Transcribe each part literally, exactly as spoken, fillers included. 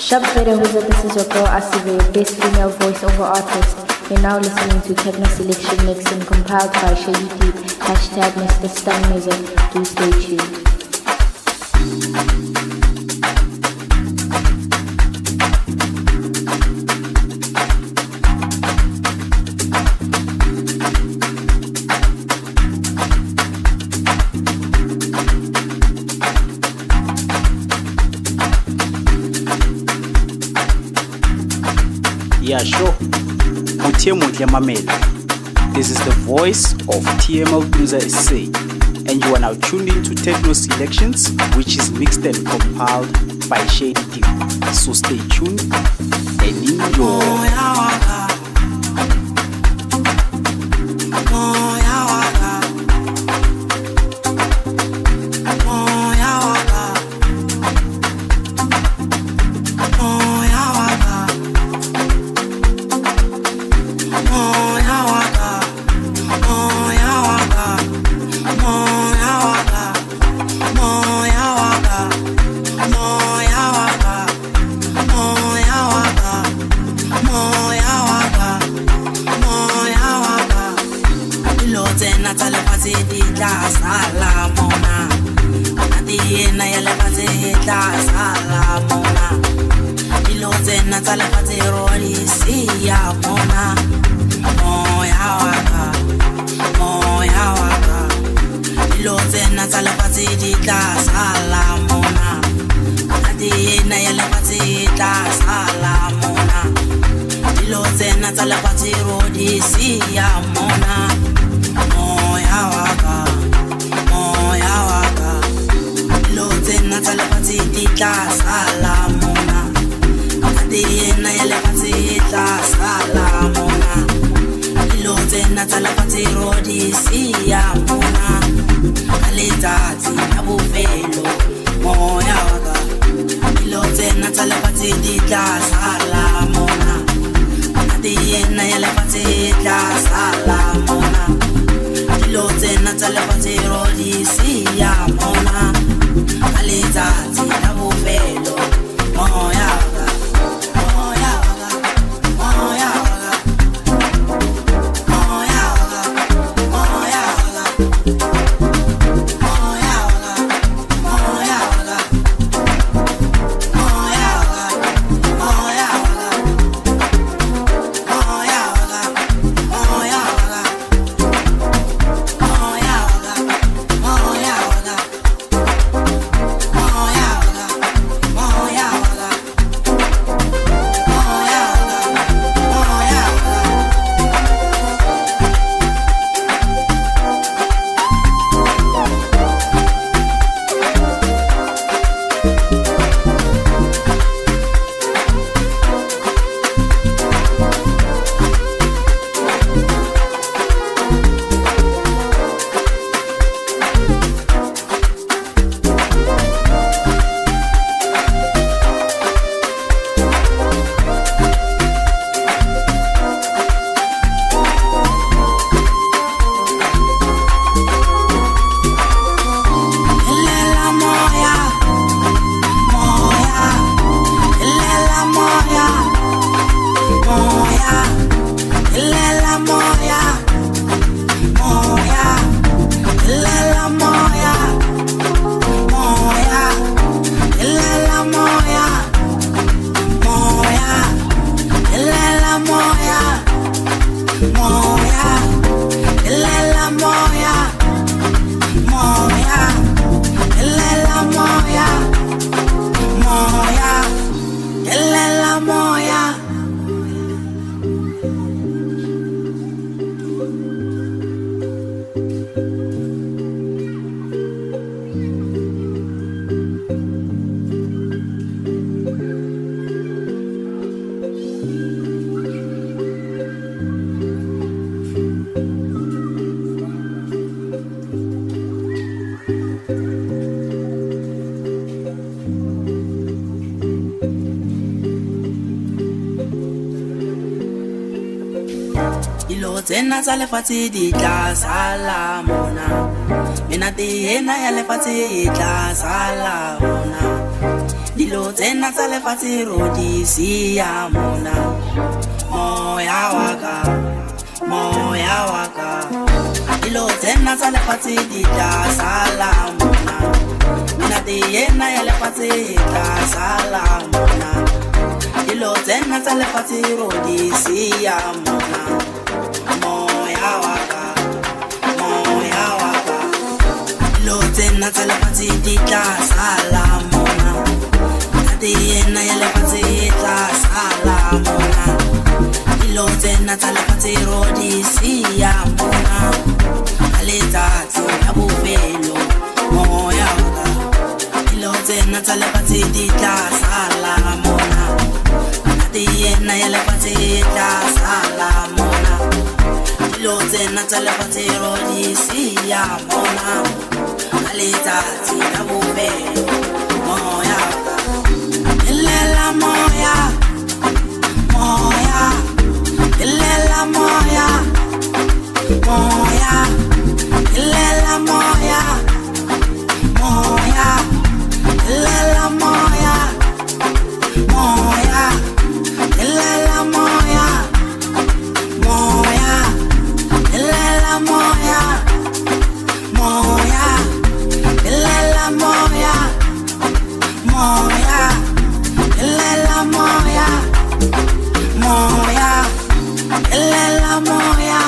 Shabfere Huza, this is your girl Asive, best female voiceover artist. You're now listening to Techno Selection Mixing compiled by Shady Deep, hashtag Mister Stun Music. Do stay tuned. Yeah, sure. Mutia Mamela. This is the voice of T M L User S A, and you are now tuned into Techno Selections, which is mixed and compiled by Shady Deep. So stay tuned and enjoy. Zena za lefatshe di tla sala mona, Mina di ena ya lefatshe di tla sala mona. dilo tsena tsa lefatshe ro di siya mona. Moya waka, moya waka, dilo tsena tsa lefatshe di tla sala mona. Menate ena ya lefatshe e tla sala mona. Dilo tsena tsa lefatshe ro di siya mona. Moya waka, moya waka, dilo tsena tsa lefatshe di tla sala mona. Menate ena ya lefatshe e tla sala mona. Dilo tsena tsa lefatshe ro di siya mona. Ka letsatsi la bofelo moya waka, dilo tsena tsa lefatshe di tla sala mona. Menate ena ya lefatshe e tla sala mona. Dilo tsena tsa lefatshe ro di siya mona. Ka letsatsi la bofelo moya waka, ilela moya, moya, ilela moya, moya, ilela moya, moya, ilela moya, moya, ilela moya, moya, ilela moya, moya, ilela moya, moya, ilela moya, moya, ilela moya.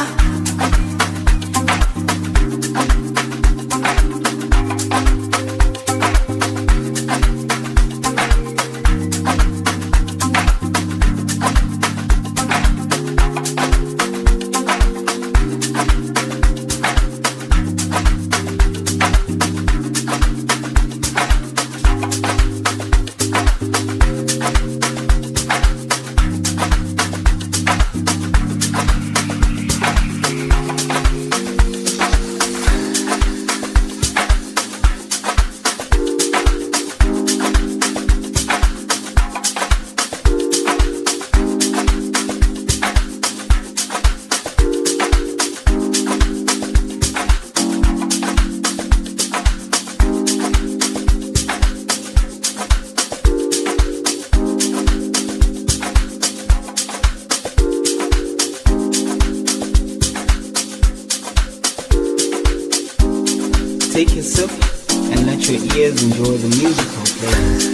Take a sip and let your ears enjoy the musical playlist.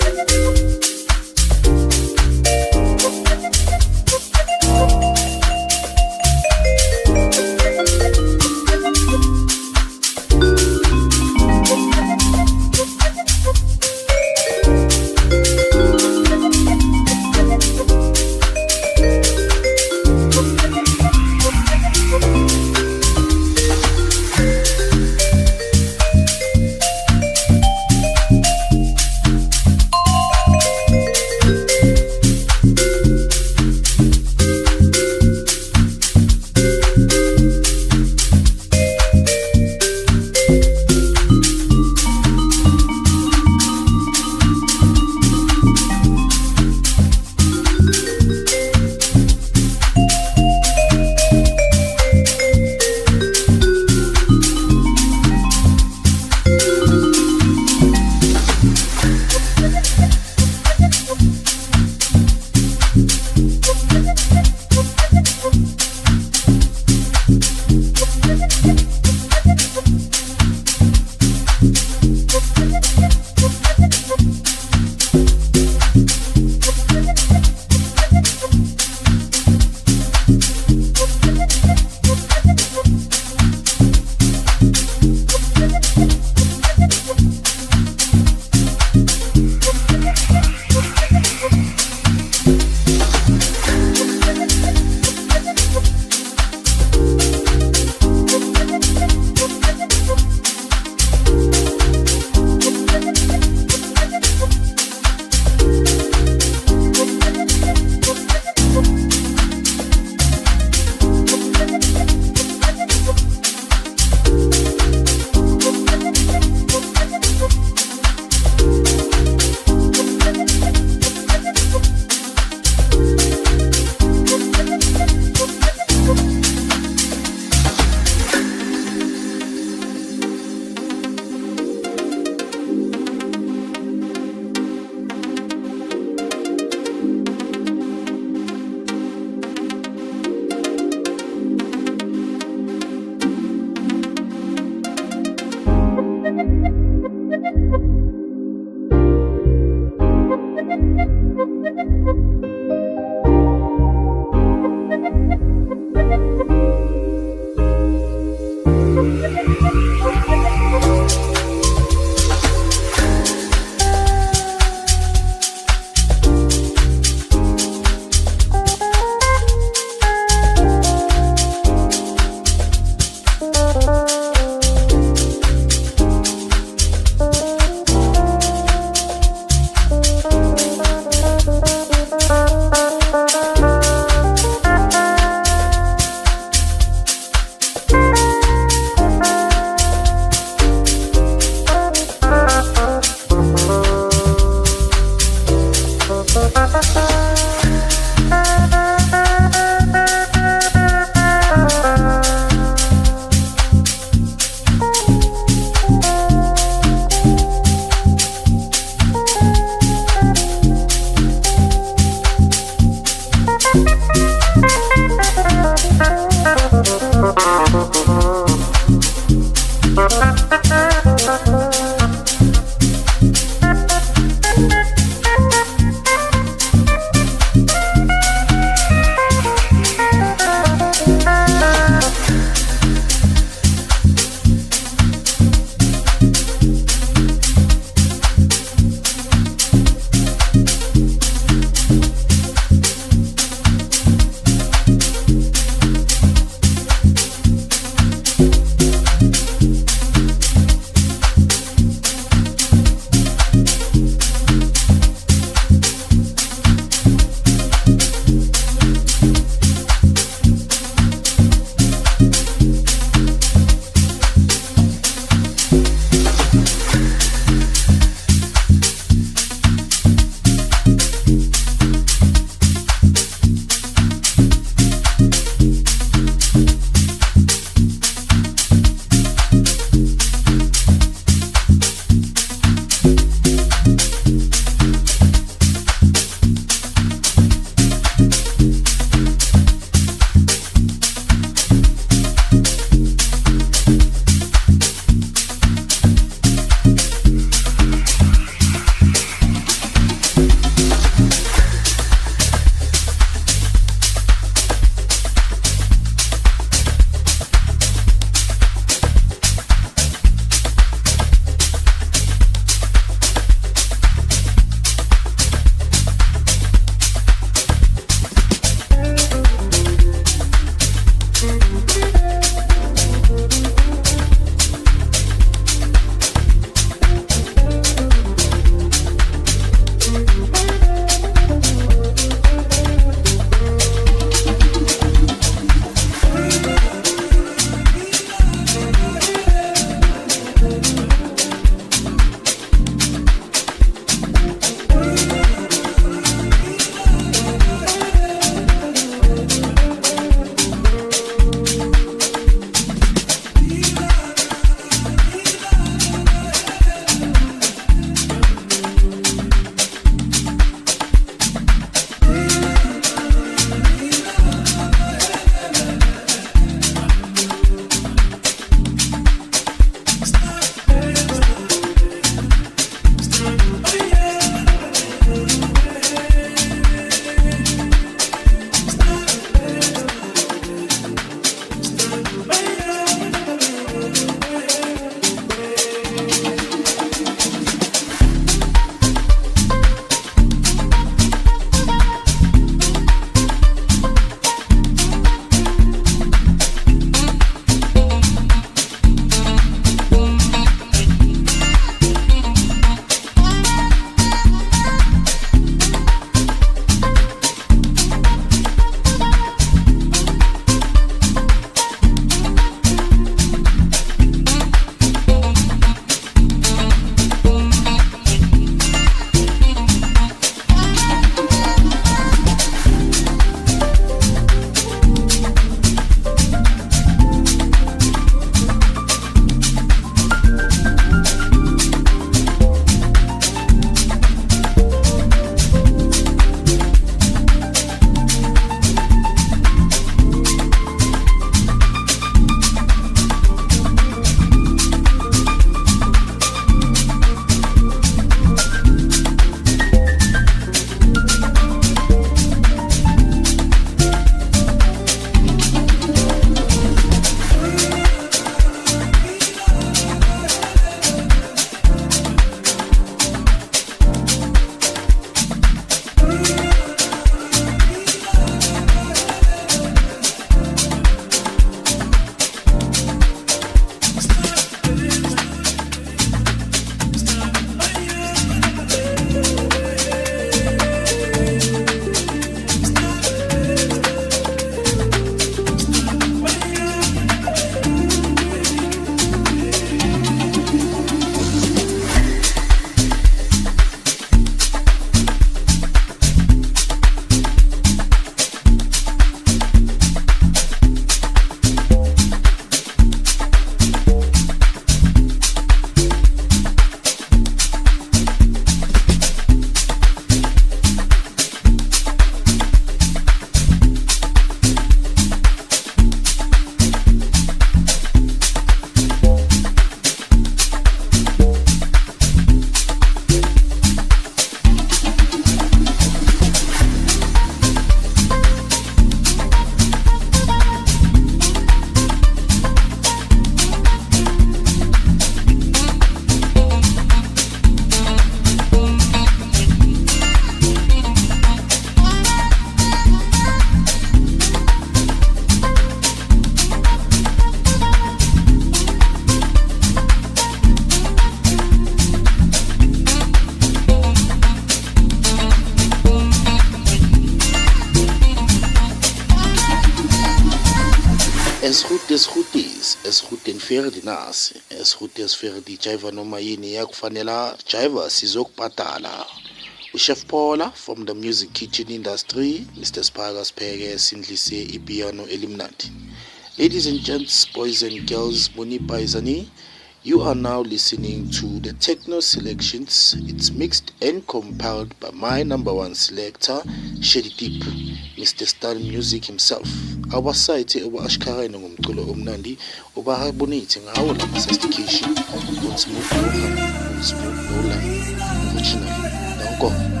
Es goed is goed is, es goed en verdi nasi, es goed is verdi jaiva noma yini yakufanela jaiva sizokubhadala. Chef Paula from the music kitchen industry, Mister Spagas Pege Sindlise Ipiano Elimnati. Ladies and gents, boys and girls, Muni Paisani, you are now listening to the Techno Selections. It's mixed and compiled by my number one selector, Shady Deep, Mister Stan Music himself. Our site over Ashkara Ngumkulo Umnandi, over Harbonating our sophistication, what's smooth program, what's smooth no line, originally. Now go.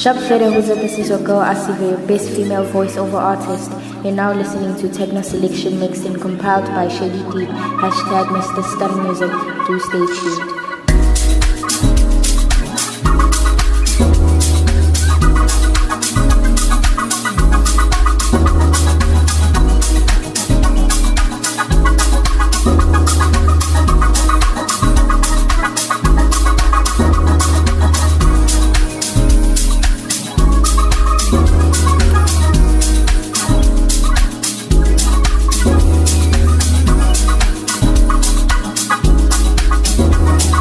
Shab Fede Huza, this is your girl Asive, your best female voiceover artist. You're now listening to Techno Selection Mixing compiled by Shady Deep. Hashtag Mister Stun Music. Do stay tuned. We'll be right back.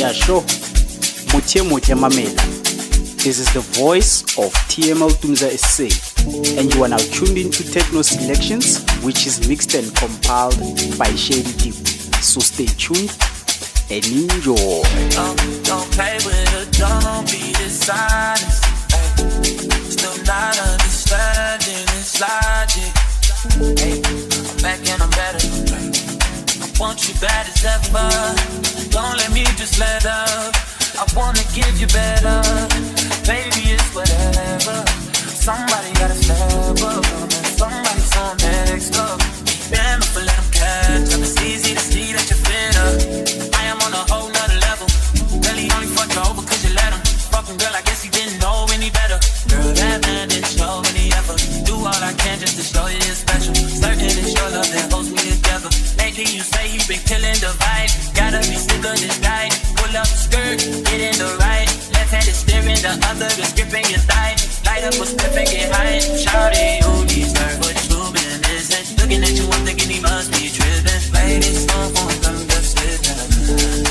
Yeah, sure. Mutie mutie mamela. This is the voice of T M L Tumza S A, and you are now tuned into Techno Selections, which is mixed and compiled by Shady Deep. So stay tuned and enjoy. Don't, don't play with her, don't be dishonest. Ay, still not understanding this logic. Ay, I'm back and I'm better. I want you bad as ever. Don't let me just let up. I wanna give you better. Baby, it's whatever. Somebody gotta step up. Somebody's on next up. Damn, if I let them catch up, it's easy to see that you're fitter. I am on a whole nother level. Really only fucked you over cause you let him. Fucking girl, I guess he didn't know any better. Girl, that man didn't show any effort. Do all I can just to show you it's special. Certain it's your love that holds me together. Lately you say he been killing the vibe. Gotta be sick of this guy. Pull up the skirt, get in the right. Left hand is steering, the other is gripping your thigh. Light up a split and get high. Shawty, you deserve what you've been missing. Looking at you, I'm thinking he must be tripping. Play this song for him, come just listen.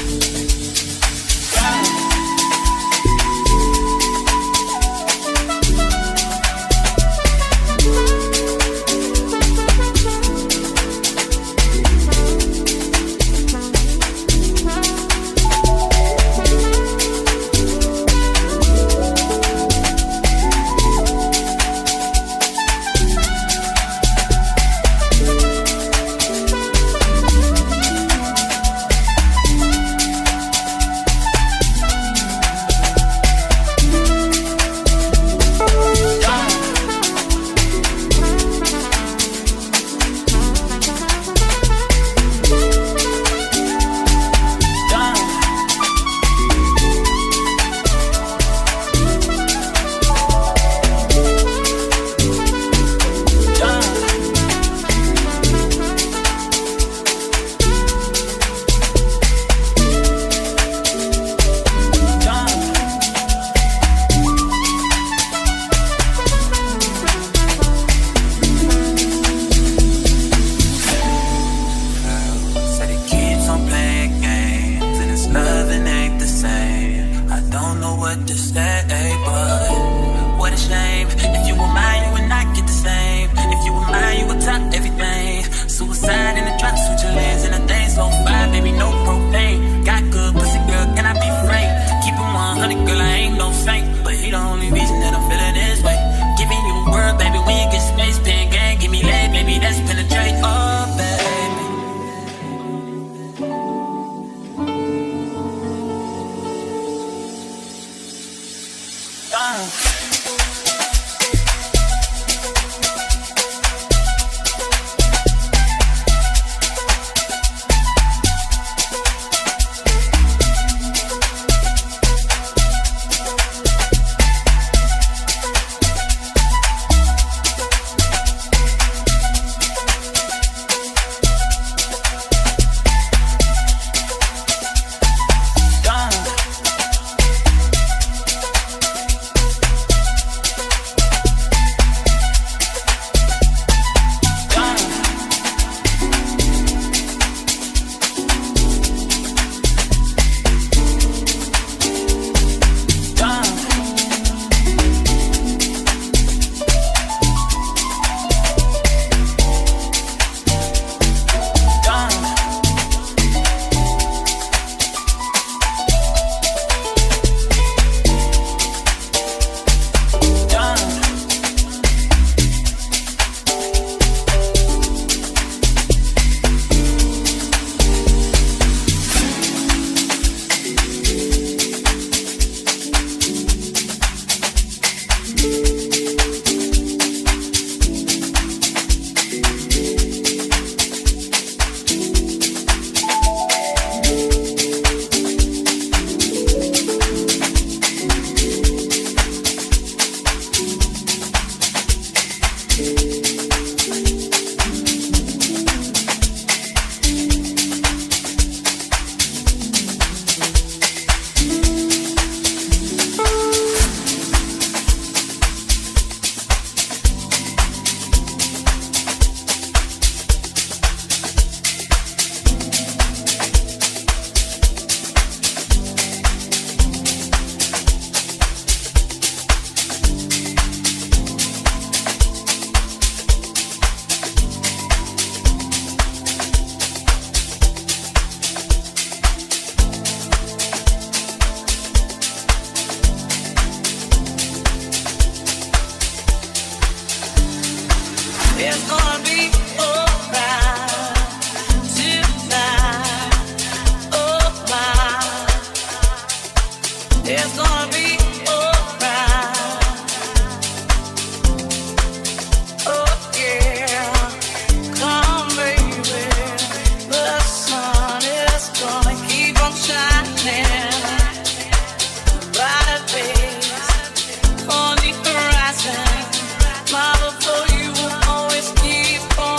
On the horizon, my love for you will always keep on.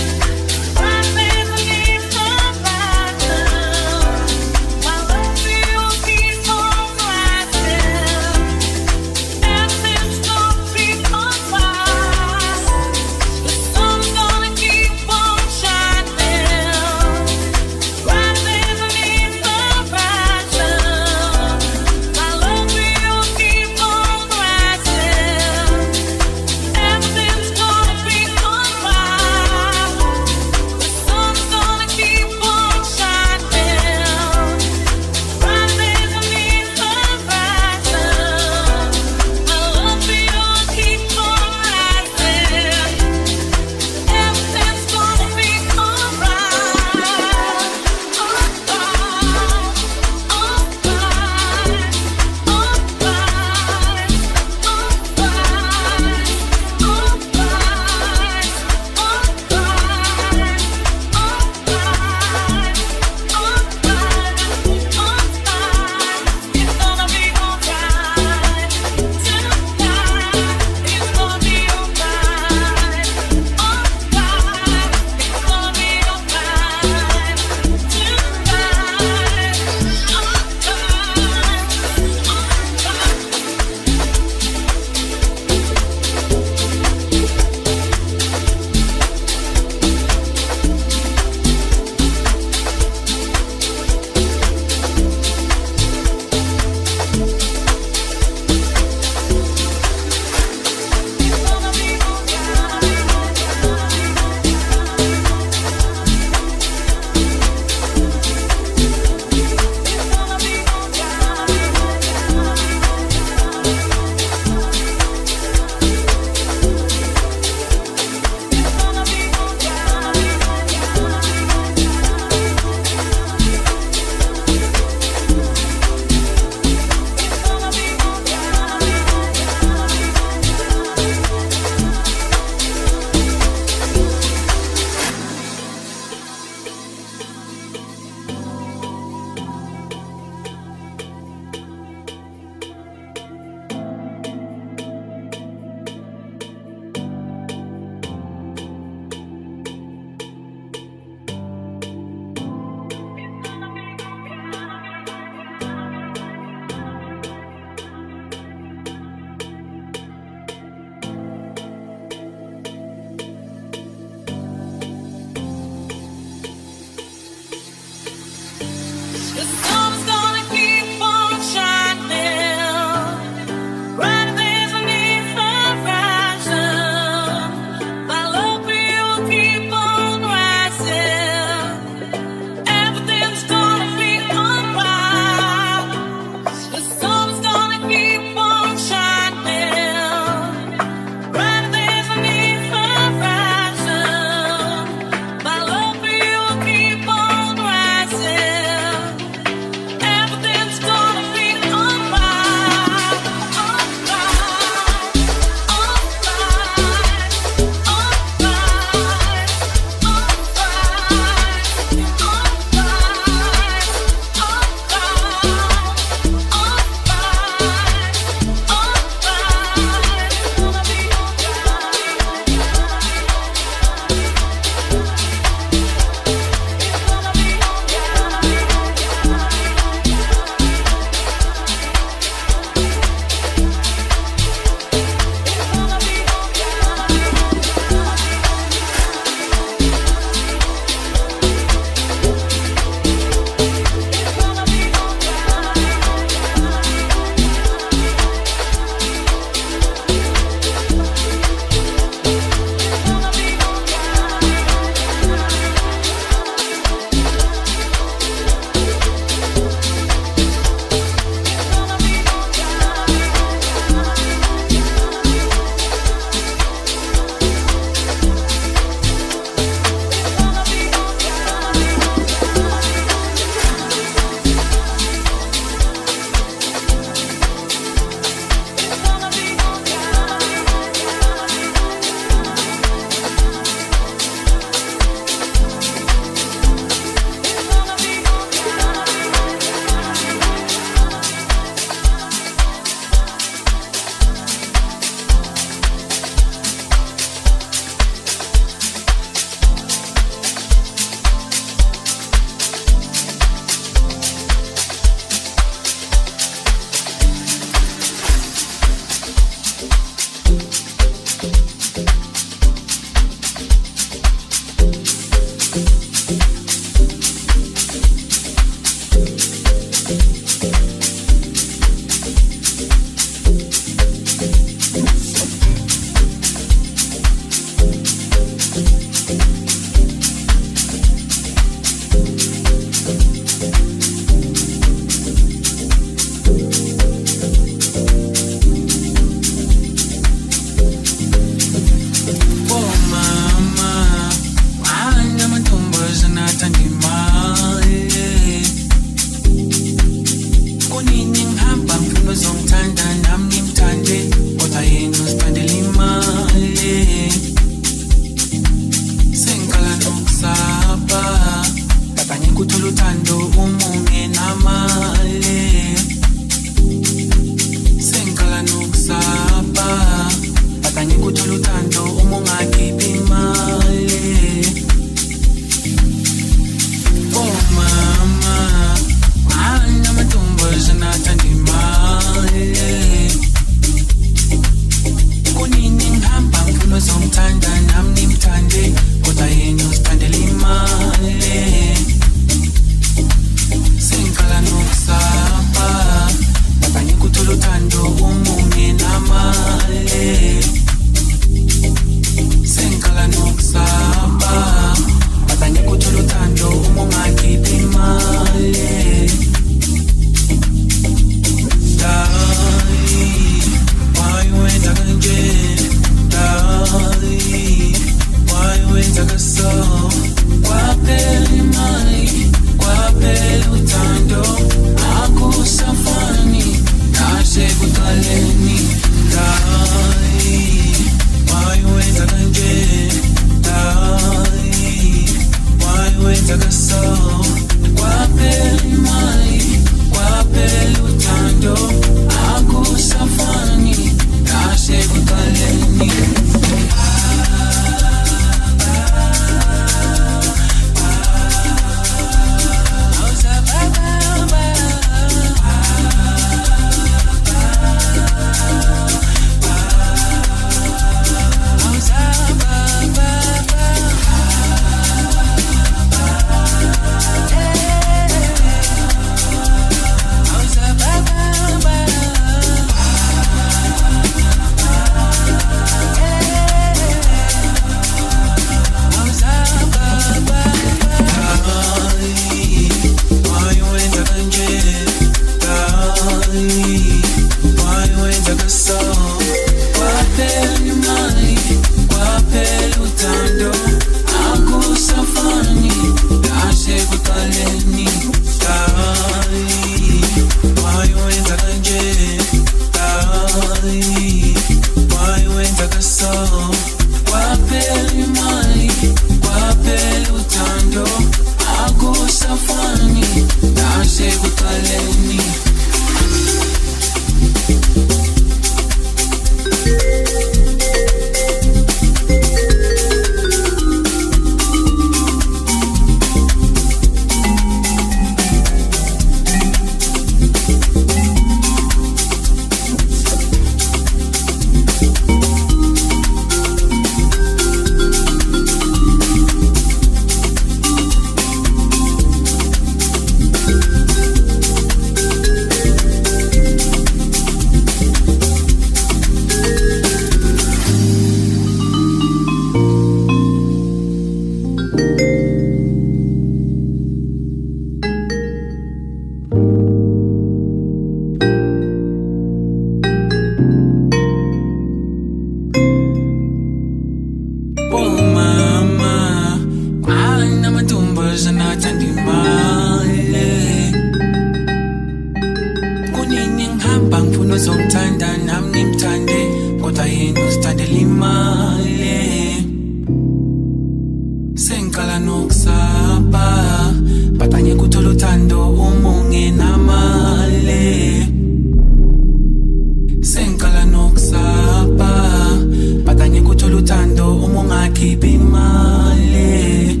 uthola uthando uma ungenamali sengikala nokusaba but angeke uthola uthando uma ungakhiphi imali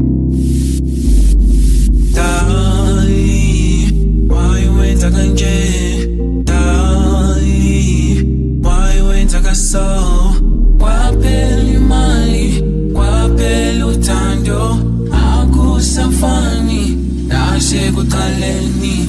dali why wenza kanje dali why wenza kaso kwaphela imali kwaphela uthando akusafani nashe kuqaleni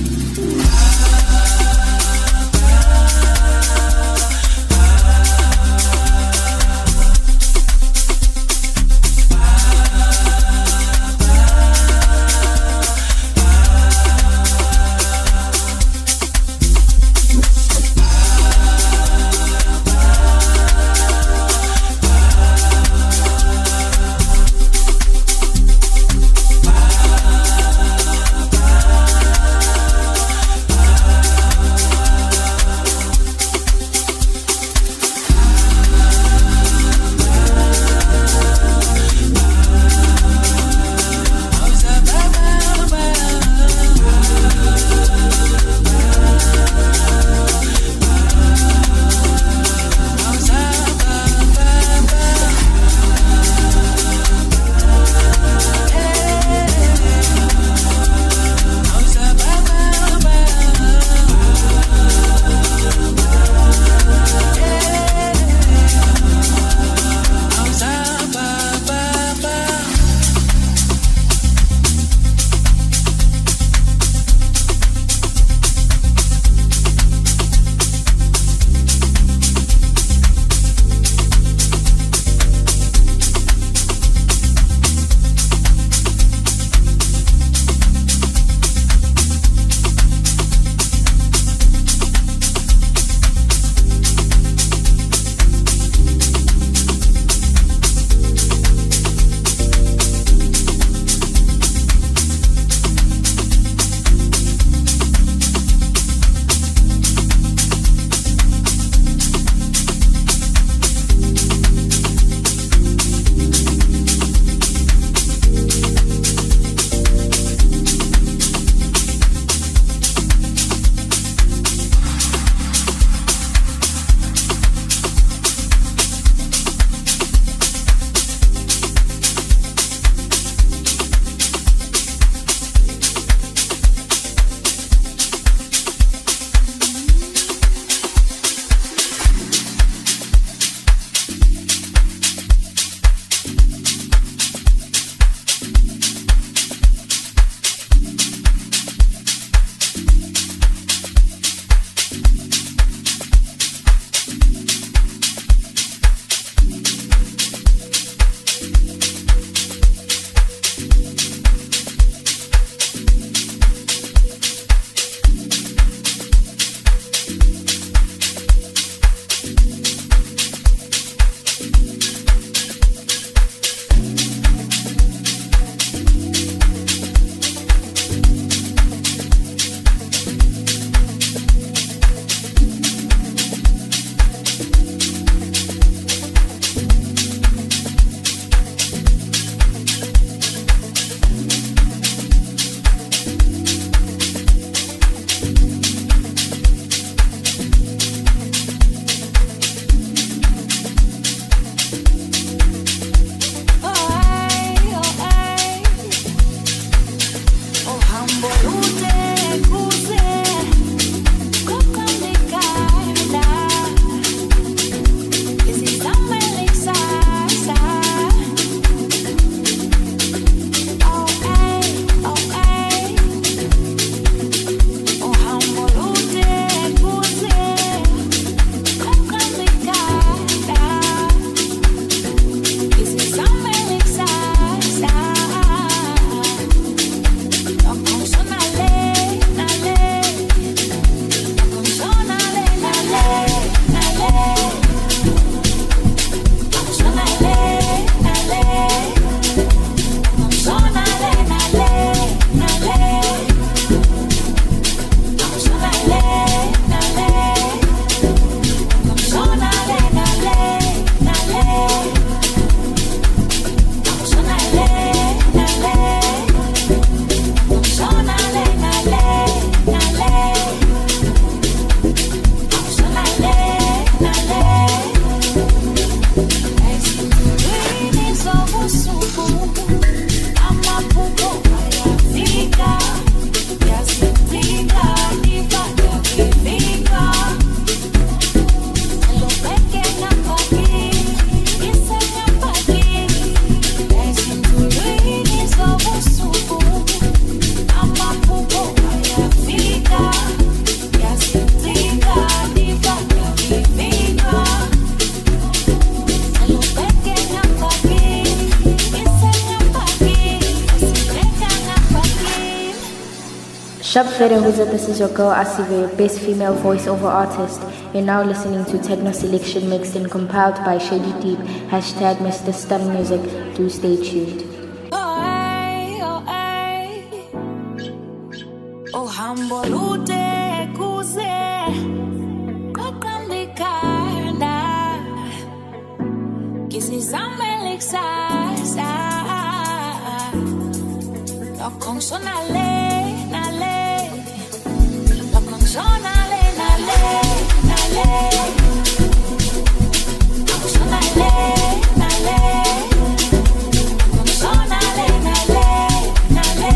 Shab Fere Huza, this is your girl Asive, best female voiceover artist. You're now listening to Techno Selection mixed and compiled by Shady Deep. Hashtag Mister Stun Music. Do stay tuned. Oh, ay, oh, ay. Oh, hambolute kuze. Kokambikanda. Kisi zamelik sasa. Lokong sonale, nale. Lokong sonale, nale, nale. Lokong sonale, nale. Lokong sonale, nale, nale.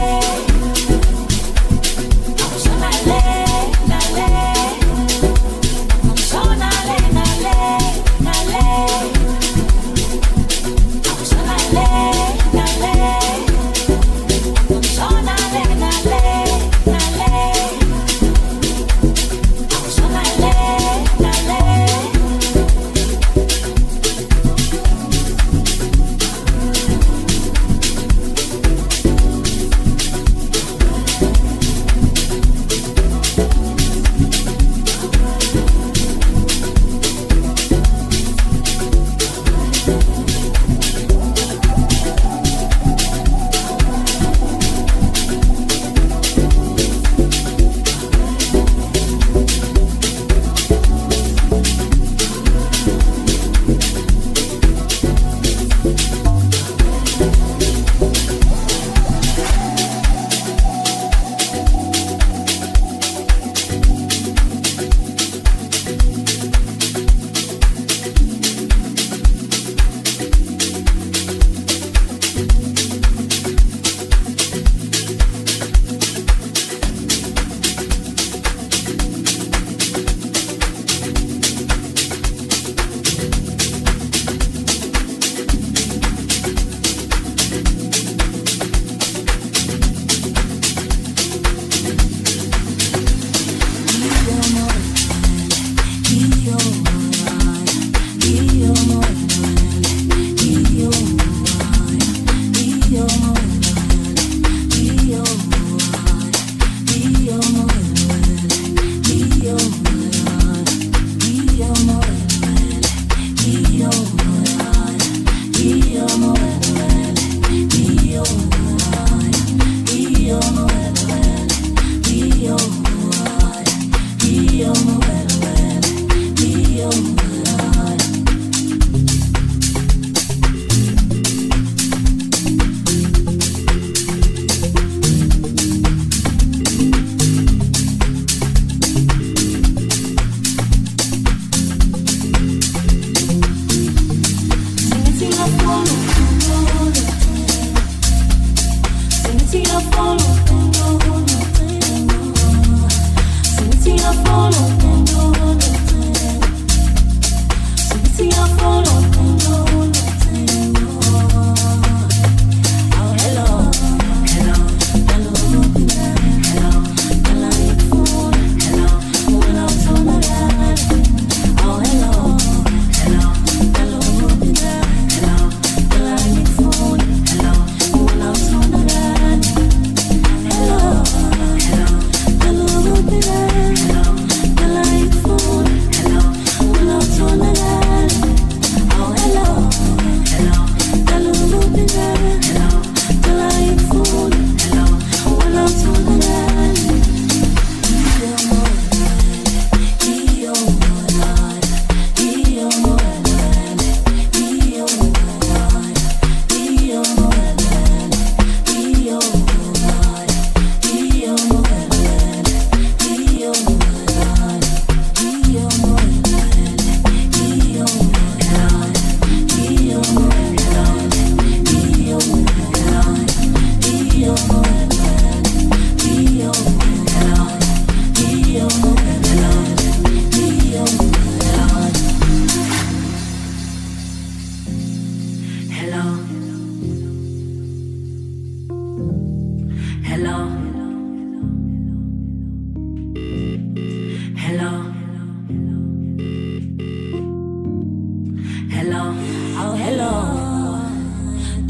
Lokong sonale, nale. Lokong sonale, nale, nale. Lokong sonale, nale. Sonale, nale, nale.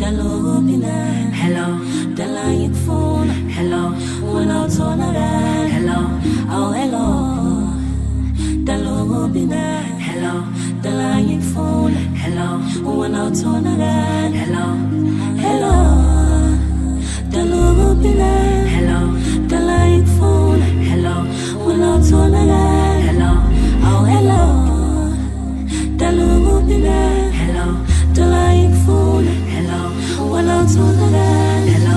Hello, dala phone. Hello, when I turn around. Hello, oh hello, dala Hello, dala phone. Hello, when I turn around. Hello, hello, dala Hello, dala phone. Hello, when I turn around. Hello, oh hello, dala Hello, dala phone. Hello, when I turn around. Hello.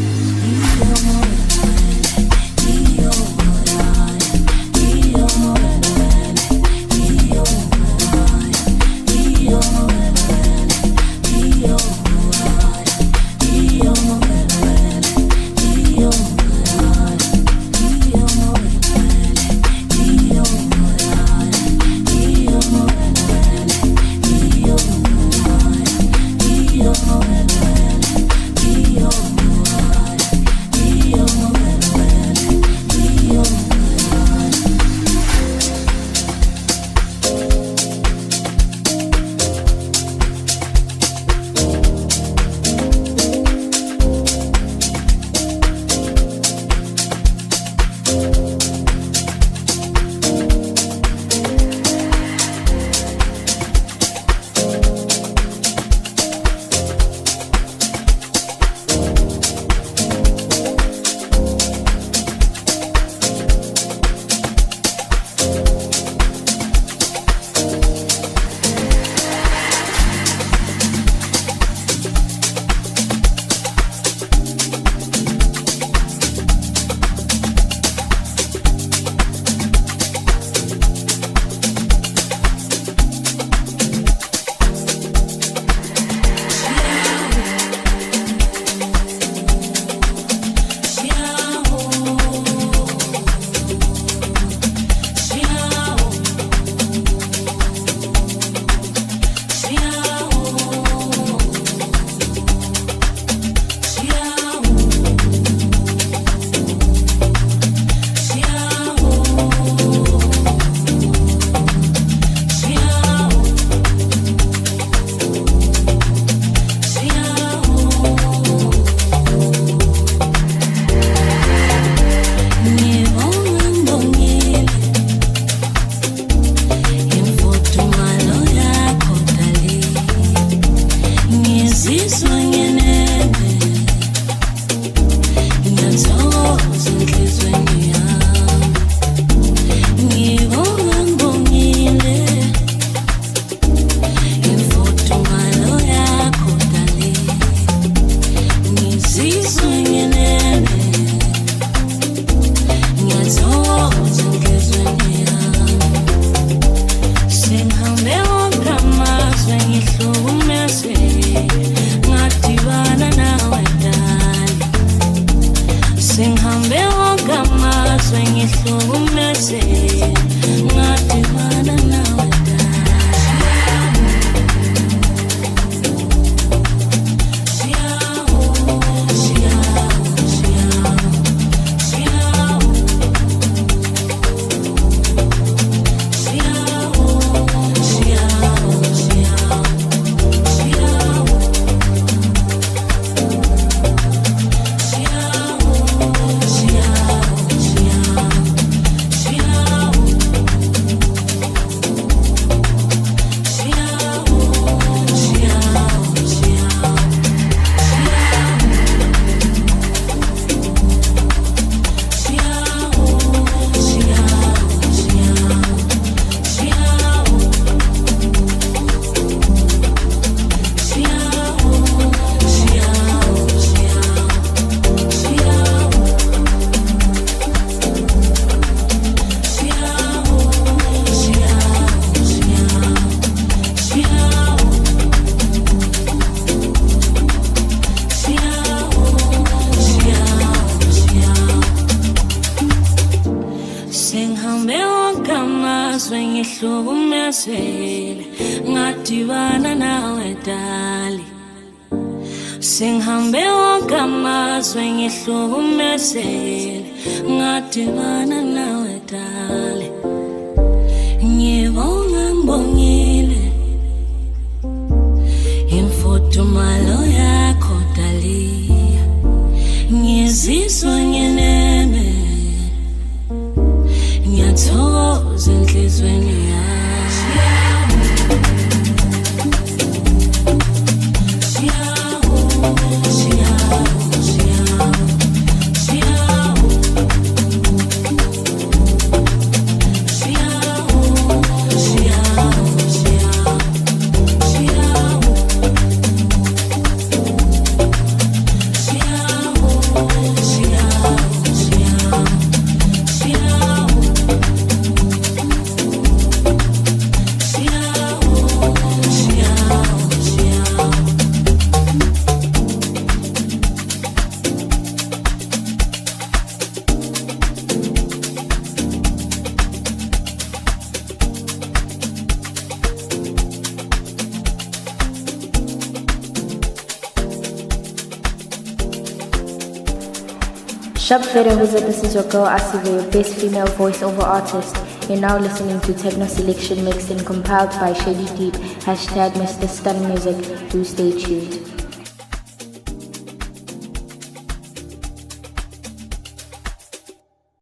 Ngadibana nawe dali Singhambe wonke amazwe ngihlukumezile ngadibana nawe dali Ngibonga ngibongile imfudumalo yakho Shop Fede Wizard, this is your girl Asive, your best female voiceover artist. You're now listening to Techno Selection mixed and compiled by Shady Deep, hashtag Mister Stun Music. Do stay tuned.